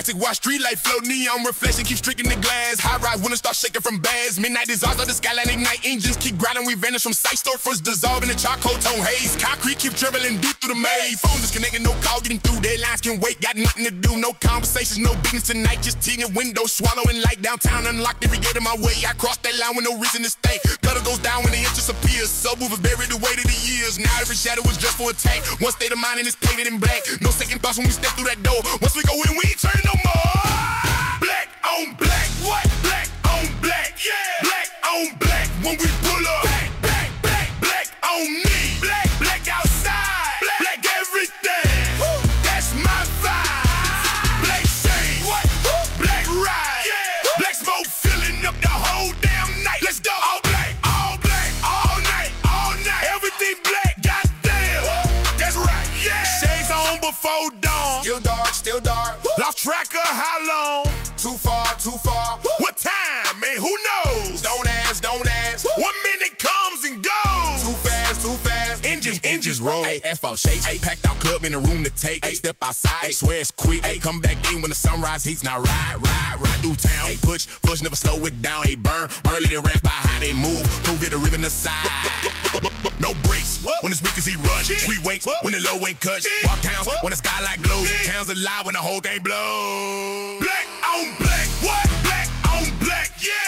classic, watch street light flow, neon reflection, keep streaking the glass. High rise, winter start shaking from bags. Midnight dissolves, the skyline ignite, engines keep grinding, we vanish from sight. Storefronts dissolving the charcoal tone haze. Concrete keep dribbling deep through the maze. Phone disconnecting, no call getting through. Deadlines can wait, got nothing to do. No conversations, no business tonight. Just tea and windows, swallowing light downtown. Unlocked every gate in my way. I crossed that line with no reason to stay. Gutter goes down when the interest appears. Subwoofers buried the weight of the years. Now every shadow is just for a tank. One state of mind and it's painted in black. No second thoughts when we step through that door. Once we go in, we ain't turning no more. Black on black, what? Black on black, yeah. Black on black when we pull up. Black, black, black, black on me. Black, black outside. Black, black everything. Woo. That's my vibe. Black shade, what? Woo. Black ride, yeah. Black smoke filling up the whole damn night. Let's go. All black, all black, all night, all night. Everything black, goddamn. Woo. That's right, yeah. Shades on before dawn. Still dark, still dark. Woo. Lost track of how long. Too far, too far. Woo. What time, man? Who knows? Don't ask, don't ask. Woo. 1 minute comes and goes. Too fast, too fast. Engines roll. Ay, F-out shake. Ay, packed out club in the room to take. Ay, step outside. Ay, swear it's quick. Ay, come back in when the sunrise heats. Now ride through town. Ay, push, never slow it down. Ay, burn, let it rap by how they move. Move it a ribbon aside. No brakes. When it's weak as he rush. We wait when the low ain't cut. Walk down when the skylight glows. Town's alive when the whole thing blows. Black on black, what? Black on black, yeah.